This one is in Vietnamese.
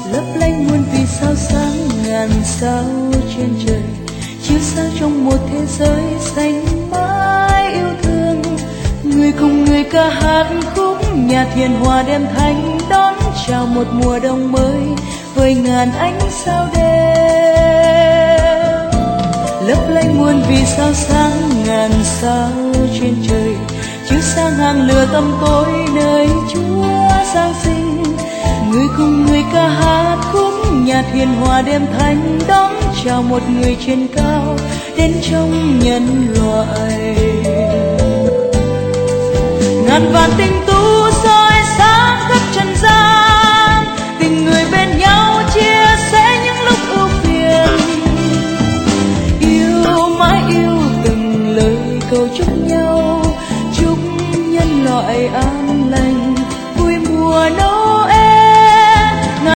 lấp lánh muôn vì sao sáng ngàn sao trên trời, chiếu sáng trong một thế giới xanh mãi yêu thương. Người cùng người ca hát khúc nhà thiền hòa đêm thanh đón chào một mùa đông mới với ngàn ánh sao đêm. Lấp lánh muôn vì sao sáng ngàn sao trên trời, chiếu sáng hàng lửa tăm tối nơi Chúa Giáng sinh. Người cùng người ca hát khúc nhà thiền hòa đêm thanh đón chào một người trên cao đến trong nhân loại. Ngàn vạn tinh tú